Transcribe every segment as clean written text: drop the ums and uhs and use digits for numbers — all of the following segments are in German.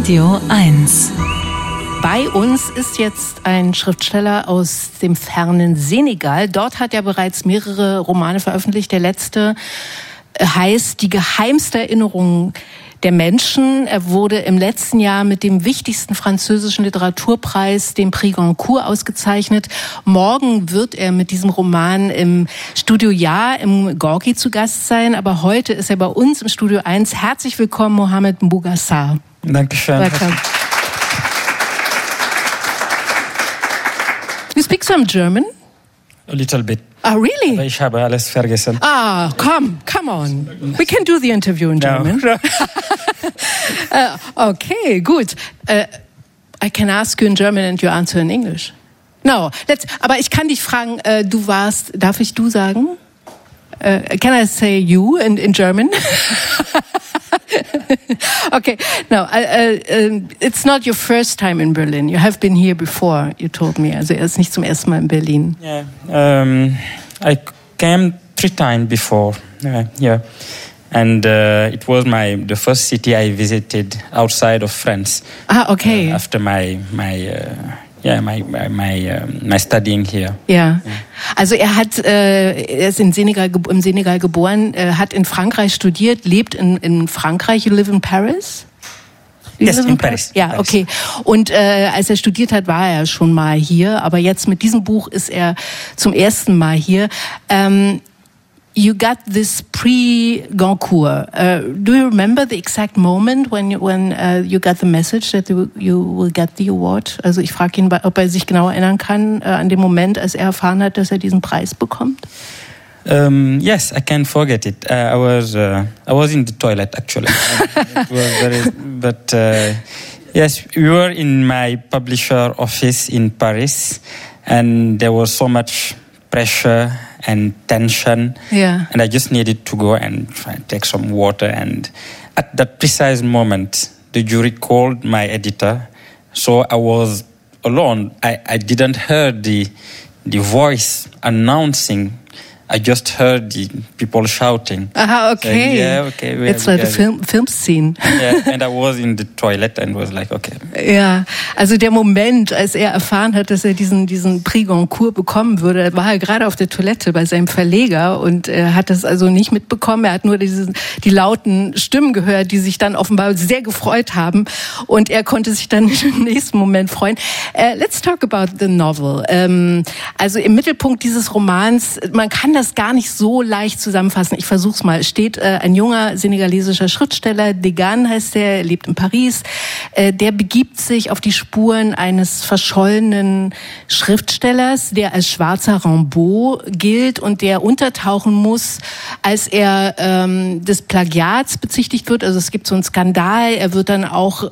Radio 1. Bei uns ist jetzt ein Schriftsteller aus dem fernen Senegal. Dort hat er bereits mehrere Romane veröffentlicht. Der letzte heißt Die geheimste Erinnerung der Menschen. Er wurde im letzten Jahr mit dem wichtigsten französischen Literaturpreis, dem Prix Goncourt, ausgezeichnet. Morgen wird er mit diesem Roman im Studio Ja im Gorki zu Gast sein. Aber heute ist er bei uns im Studio 1. Herzlich willkommen, Mohamed Mbougassar. Dankeschön. Welcome. You speak some German? A little bit. Ah, really? Aber ich habe alles vergessen. Ah, come on. We can do the interview in German. No. Okay, good. I can ask you in German and you answer in English. No, aber ich kann dich fragen, du warst, darf ich du sagen? Can I say you in German? Okay, no, it's not your first time in Berlin. You have been here before, you told me. Also er ist nicht zum ersten Mal in Berlin. Yeah, I came 3 times before. Yeah, and it was the first city I visited outside of France. Ah, okay. After my studying here. Ja, also er ist im Senegal geboren, hat in Frankreich studiert, lebt in Frankreich. You live in Paris? Yes, in Paris. Ja, okay. Und als er studiert hat, war er schon mal hier, aber jetzt mit diesem Buch ist er zum ersten Mal hier. You got this pre-Goncourt. Do you remember the exact moment when you got the message that you will get the award? Also ich frage ihn, ob er sich genau erinnern kann an den Moment, als er erfahren hat, dass er diesen Preis bekommt. Yes, I can't forget it. I was in the toilet actually. It was yes, we were in my publisher office in Paris, and there was so much pressure and tension, and I just needed to go and take some water. And at that precise moment, the jury called my editor, so I was alone. I didn't hear the voice announcing. I just heard the people shouting. Aha, okay. Saying, yeah, okay. It's like a film scene. Yeah, and I was in the toilet and was like, okay. Ja, also der Moment, als er erfahren hat, dass er diesen Prix Goncourt bekommen würde, war er gerade auf der Toilette bei seinem Verleger und er hat das also nicht mitbekommen. Er hat nur die lauten Stimmen gehört, die sich dann offenbar sehr gefreut haben und er konnte sich dann im nächsten Moment freuen. Let's talk about the novel. Also im Mittelpunkt dieses Romans, man kann das gar nicht so leicht zusammenfassen. Ich versuch's mal. Es steht ein junger senegalesischer Schriftsteller, Degan heißt er lebt in Paris. Der begibt sich auf die Spuren eines verschollenen Schriftstellers, der als schwarzer Rimbaud gilt und der untertauchen muss, als er des Plagiats bezichtigt wird. Also es gibt so einen Skandal. Er wird dann auch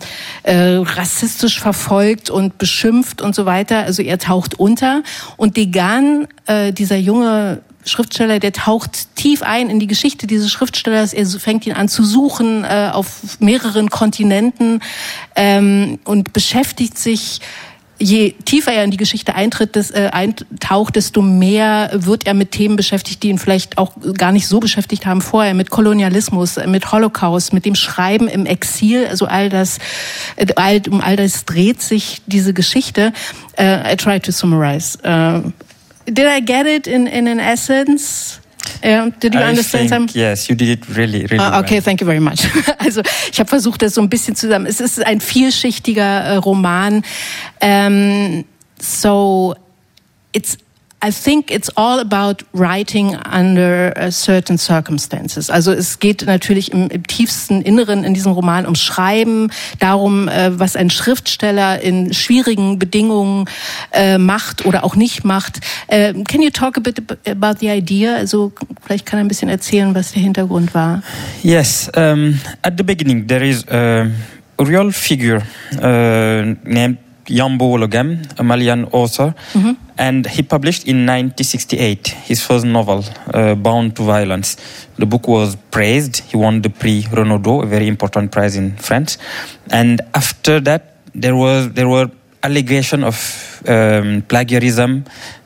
rassistisch verfolgt und beschimpft und so weiter. Also er taucht unter. Und Degan, dieser junge Schriftsteller, der taucht tief ein in die Geschichte dieses Schriftstellers. Er fängt ihn an zu suchen auf mehreren Kontinenten und beschäftigt sich. Je tiefer er in die Geschichte eintaucht, desto mehr wird er mit Themen beschäftigt, die ihn vielleicht auch gar nicht so beschäftigt haben vorher, mit Kolonialismus, mit Holocaust, mit dem Schreiben im Exil. Also um all das dreht sich diese Geschichte. I try to summarize. Did I get it in an essence? Did you understand some? Yes, you did it really okay, well. thank you very much. Also ich habe versucht, das so ein bisschen zusammen. Es ist ein vielschichtiger Roman. So I think it's all about writing under certain circumstances. Also es geht natürlich im tiefsten Inneren in diesem Roman um Schreiben, darum, was ein Schriftsteller in schwierigen Bedingungen macht oder auch nicht macht. Can you talk a bit about the idea? Also vielleicht kann er ein bisschen erzählen, was der Hintergrund war. Yes, at the beginning there is a real figure named Yambo Ologem, a Malian author, and he published in 1968 his first novel, Bound to Violence. The book was praised. He won the Prix Renaudot, a very important prize in France. And after that, there were allegations of plagiarism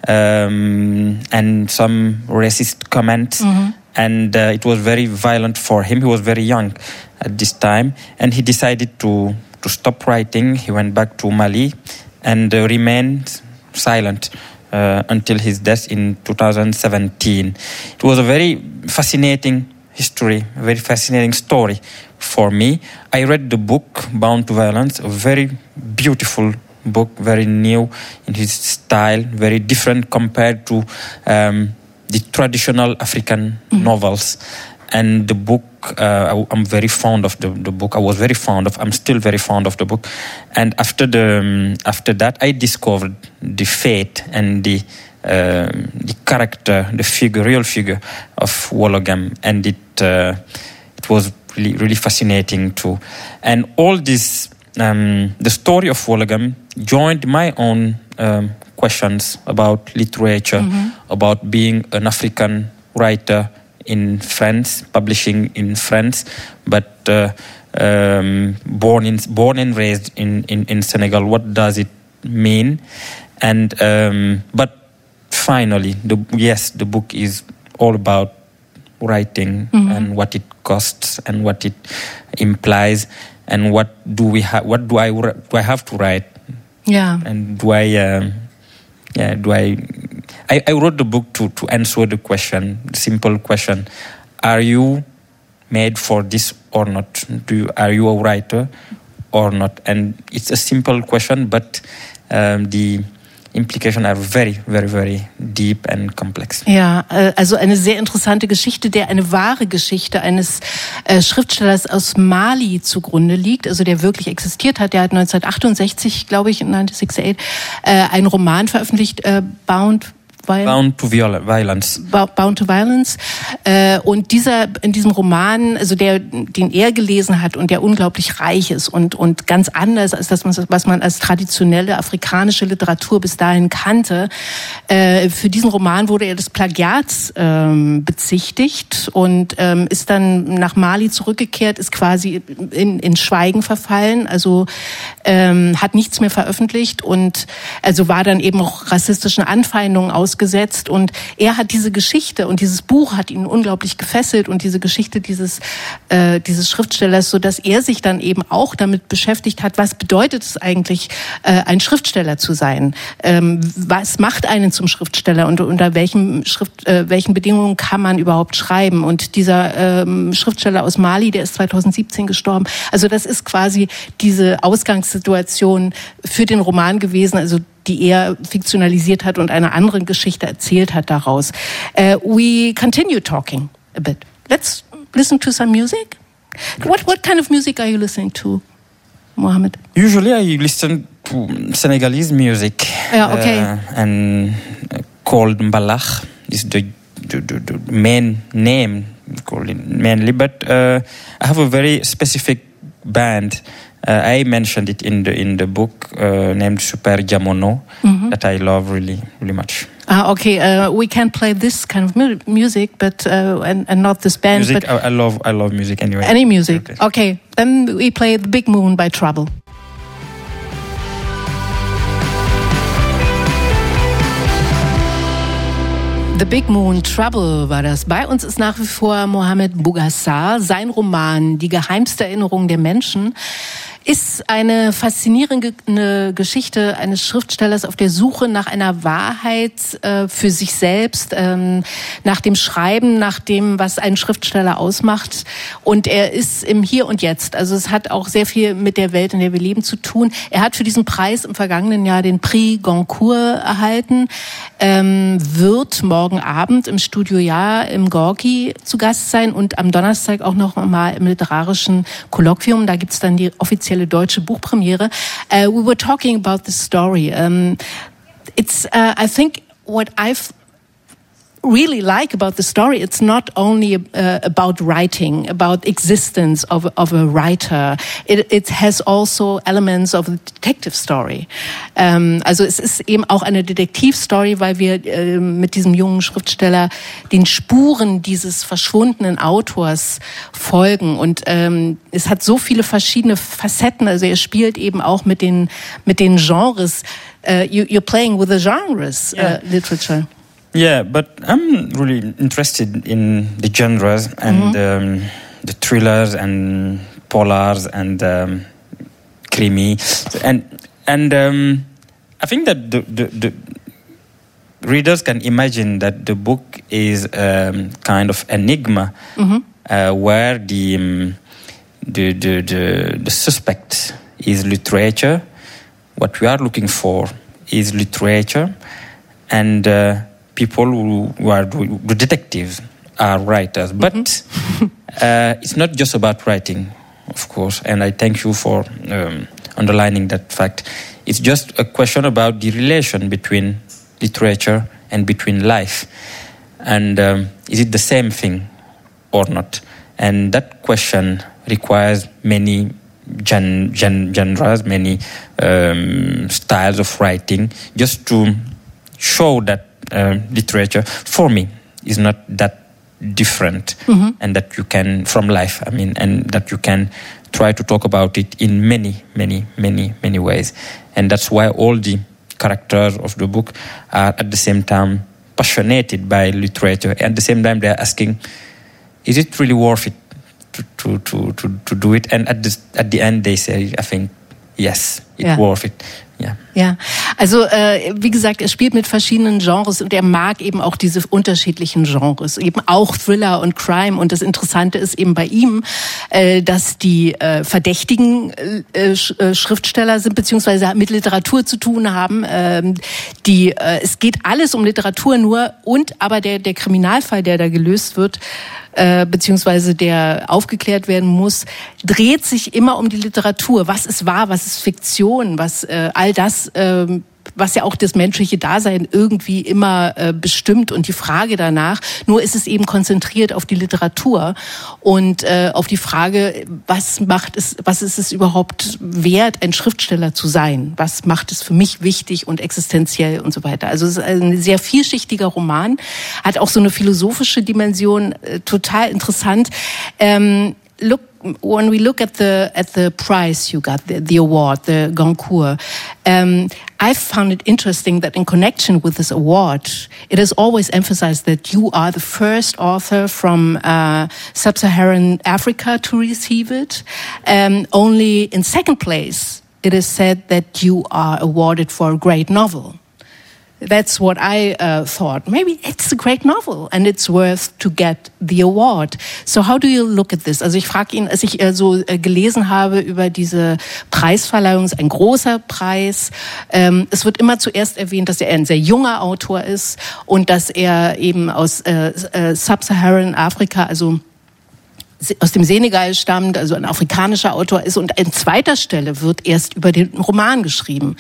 and some racist comments. And it was very violent for him. He was very young at this time, and he decided to to stop writing. He went back to Mali and remained silent until his death in 2017. It was a very fascinating history, a very fascinating story for me. I read the book, Bound to Violence, a very beautiful book, very new in his style, very different compared to the traditional African novels. And the book, I'm very fond of the book. I was very fond of. I'm still very fond of the book. And after that, I discovered the fate and the character, the figure, real figure of Wologam, and it was really, really fascinating too. And all this, the story of Wologam joined my own questions about literature, about being an African writer in France, publishing in France, but born and raised in Senegal. What does it mean? And but finally, the book is all about writing and what it costs and what it implies and what do I have to write? Yeah. And I wrote the book to answer the question, the simple question: are you made for this or not? Are you a writer or not? And it's a simple question, but the Implications are very, very, very deep and complex. Ja, also eine sehr interessante Geschichte, der eine wahre Geschichte eines Schriftstellers aus Mali zugrunde liegt, also der wirklich existiert hat. Der hat 1968, glaube ich, 1968, einen Roman veröffentlicht, Bound to Violence. Bound to Violence. Und in diesem Roman, also den er gelesen hat und der unglaublich reich ist und ganz anders als das, was man als traditionelle afrikanische Literatur bis dahin kannte. Für diesen Roman wurde er des Plagiats bezichtigt und ist dann nach Mali zurückgekehrt, ist quasi in Schweigen verfallen, also hat nichts mehr veröffentlicht und also war dann eben auch rassistischen Anfeindungen ausgesetzt. Und er hat diese Geschichte und dieses Buch hat ihn unglaublich gefesselt und diese Geschichte dieses Schriftstellers, so dass er sich dann eben auch damit beschäftigt hat, was bedeutet es eigentlich, ein Schriftsteller zu sein? Was macht einen zum Schriftsteller und unter welchen Bedingungen kann man überhaupt schreiben? Und dieser Schriftsteller aus Mali, der ist 2017 gestorben. Also das ist quasi diese Ausgangssituation für den Roman gewesen, also die er fiktionalisiert hat und einer anderen Geschichte erzählt hat daraus. We continue talking a bit. Let's listen to some music. What kind of music are you listening to, Mohammed? Usually I listen to Senegalese music. Yeah, okay. And called Mbalax is the main name, called it mainly. But I have a very specific band. I mentioned it in the book named Super Jamono that I love really, really much. Okay. We can't play this kind of music, but and not this band. Music, but I love music anyway. Any music? Okay. Then we play The Big Moon by Trouble. The Big Moon, Trouble war das. Bei uns ist nach wie vor Mohammed Bougassar. Sein Roman Die geheimste Erinnerung der Menschen ist eine faszinierende Geschichte eines Schriftstellers auf der Suche nach einer Wahrheit für sich selbst, nach dem Schreiben, nach dem, was einen Schriftsteller ausmacht. Und er ist im Hier und Jetzt. Also es hat auch sehr viel mit der Welt, in der wir leben, zu tun. Er hat für diesen Preis im vergangenen Jahr den Prix Goncourt erhalten, wird morgen Abend im Studio Ja im Gorki zu Gast sein und am Donnerstag auch noch mal im literarischen Kolloquium. Da gibt's dann die offizielle deutsche Buchpremiere. We were talking about this story. It's I think what I've really like about the story, it's not only about writing, about existence of a writer. It has also elements of a detective story. Also es ist eben auch eine Detektivstory, weil wir mit diesem jungen Schriftsteller den Spuren dieses verschwundenen Autors folgen. Und es hat so viele verschiedene Facetten. Also er spielt eben auch mit den Genres. You're playing with the genres, literature. Yeah, but I'm really interested in the genres and the thrillers and polars and creamy, and I think that the readers can imagine that the book is kind of enigma, where the suspect is literature. What we are looking for is literature, and people who are the detectives are writers. But it's not just about writing, of course, and I thank you for underlining that fact. It's just a question about the relation between literature and between life. And is it the same thing or not? And that question requires many genres, many styles of writing, just to show that literature, for me, is not that different, and that you can, from life, and that you can try to talk about it in many ways. And that's why all the characters of the book are at the same time passionate by literature. At the same time, they are asking, is it really worth it to do it? And at the end, they say, I think, yes, it's worth it. Ja, also wie gesagt, er spielt mit verschiedenen Genres und er mag eben auch diese unterschiedlichen Genres, eben auch Thriller und Crime. Und das Interessante ist eben bei ihm, dass die verdächtigen Schriftsteller sind, beziehungsweise mit Literatur zu tun haben. Es geht alles um Literatur nur, aber der Kriminalfall, der da gelöst wird, beziehungsweise der aufgeklärt werden muss, dreht sich immer um die Literatur. Was ist wahr, was ist Fiktion, was all das, was ja auch das menschliche Dasein irgendwie immer bestimmt und die Frage danach. Nur ist es eben konzentriert auf die Literatur und auf die Frage, was ist es überhaupt wert, ein Schriftsteller zu sein? Was macht es für mich wichtig und existenziell und so weiter? Also es ist ein sehr vielschichtiger Roman, hat auch so eine philosophische Dimension, total interessant. When we look at the prize you got, the award, the Goncourt, I found it interesting that in connection with this award, it is always emphasized that you are the first author from sub-Saharan Africa to receive it. Only in second place, it is said that you are awarded for a great novel. That's what I thought. Maybe it's a great novel and it's worth to get the award. So how do you look at this? Also ich frage ihn, als ich so gelesen habe über diese Preisverleihung, ist ein großer Preis. Es wird immer zuerst erwähnt, dass er ein sehr junger Autor ist und dass er eben aus Sub-Saharan Afrika, also aus dem Senegal stammt, also ein afrikanischer Autor ist. Und an zweiter Stelle wird erst über den Roman geschrieben.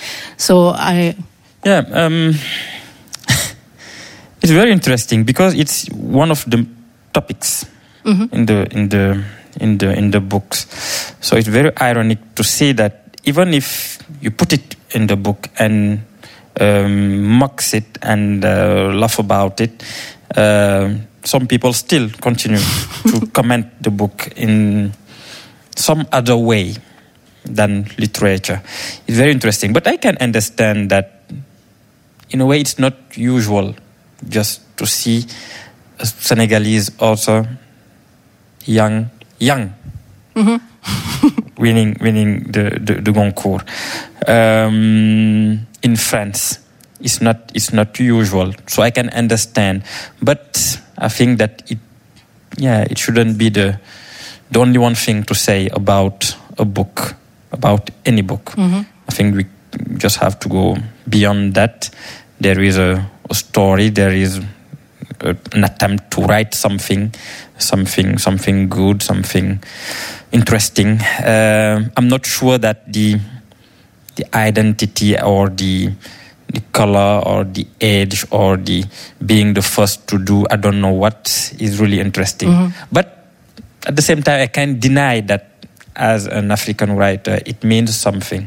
It's very interesting because it's one of the topics in the books. So it's very ironic to see that even if you put it in the book and mocks it and laugh about it, some people still continue to comment the book in some other way than literature. It's very interesting, but I can understand that. In a way, it's not usual just to see a Senegalese author, young, winning the Goncourt. In France, it's not usual, so I can understand. But I think that it shouldn't be the only one thing to say about a book, about any book. I think we just have to go beyond that. There is a story, there is an attempt to write something good, something interesting. I'm not sure that the identity or the color or the age or the being the first to do I don't know what is really interesting. But at the same time, I can't deny that as an African writer, it means something.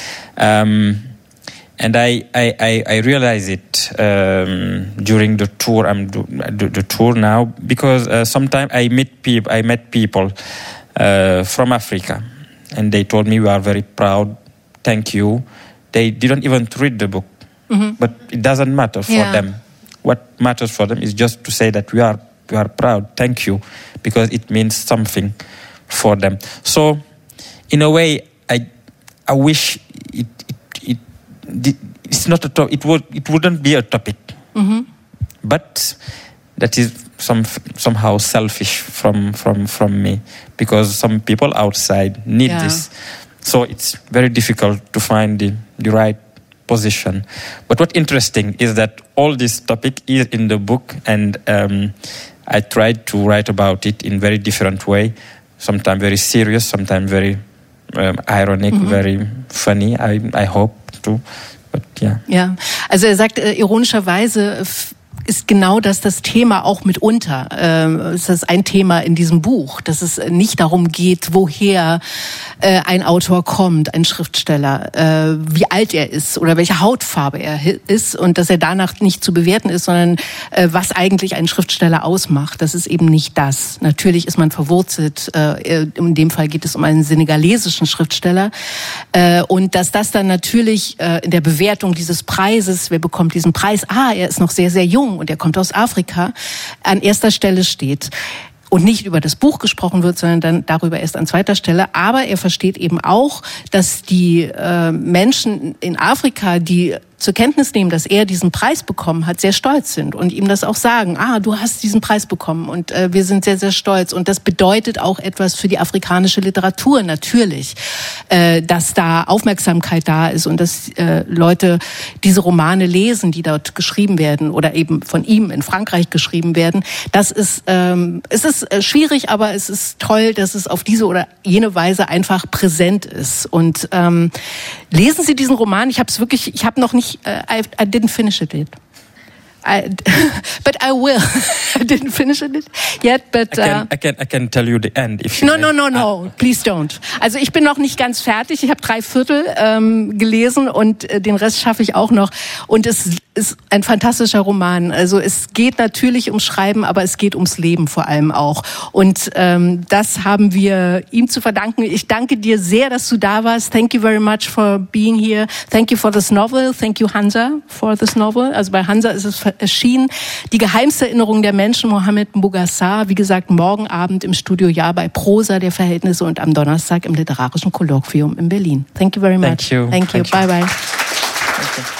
And I realize it during the tour. I'm the tour now because sometimes I met people from Africa, and they told me we are very proud. Thank you. They didn't even read the book, but it doesn't matter for them. What matters for them is just to say that we are proud. Thank you, because it means something for them. So, in a way, I wish it's not a topic. It wouldn't be a topic, but that is somehow selfish from me, because some people outside need this. So it's very difficult to find the right position. But what's interesting is that all this topic is in the book, and I tried to write about it in very different way. Sometimes very serious, sometimes very ironic, very funny. I hope to. But yeah. Ja, also er sagt ironischerweise ist genau das Thema auch mitunter. Ist das ein Thema in diesem Buch, dass es nicht darum geht, woher ein Autor kommt, ein Schriftsteller, wie alt er ist oder welche Hautfarbe er ist, und dass er danach nicht zu bewerten ist, sondern was eigentlich einen Schriftsteller ausmacht. Das ist eben nicht das. Natürlich ist man verwurzelt. In dem Fall geht es um einen senegalesischen Schriftsteller. Und dass das dann natürlich in der Bewertung dieses Preises, wer bekommt diesen Preis? Er ist noch sehr, sehr jung und er kommt aus Afrika, an erster Stelle steht. Und nicht über das Buch gesprochen wird, sondern dann darüber erst an zweiter Stelle. Aber er versteht eben auch, dass die Menschen in Afrika, die zur Kenntnis nehmen, dass er diesen Preis bekommen hat, sehr stolz sind und ihm das auch sagen, du hast diesen Preis bekommen, und wir sind sehr, sehr stolz. Und das bedeutet auch etwas für die afrikanische Literatur natürlich, dass da Aufmerksamkeit da ist und dass Leute diese Romane lesen, die dort geschrieben werden oder eben von ihm in Frankreich geschrieben werden. Das ist, es ist schwierig, aber es ist toll, dass es auf diese oder jene Weise einfach präsent ist. Und lesen Sie diesen Roman. Ich habe noch nicht, I didn't finish it yet. But I will. I didn't finish it yet, but I can tell you the end if you No. Please don't. Also ich bin noch nicht ganz fertig. Ich habe 3/4 gelesen und den Rest schaffe ich auch noch. Und es ist ein fantastischer Roman. Also es geht natürlich ums Schreiben, aber es geht ums Leben vor allem auch. Und das haben wir ihm zu verdanken. Ich danke dir sehr, dass du da warst. Thank you very much for being here. Thank you for this novel. Thank you, Hansa, for this novel. Also bei Hansa ist es erschienen. Die Geheimserinnerung der Menschen, Mohamed Mbougassar, wie gesagt, morgen Abend im Studio Ja bei Prosa der Verhältnisse und am Donnerstag im Literarischen Kolloquium in Berlin. Thank you very much. Thank you. Bye bye. Thank you.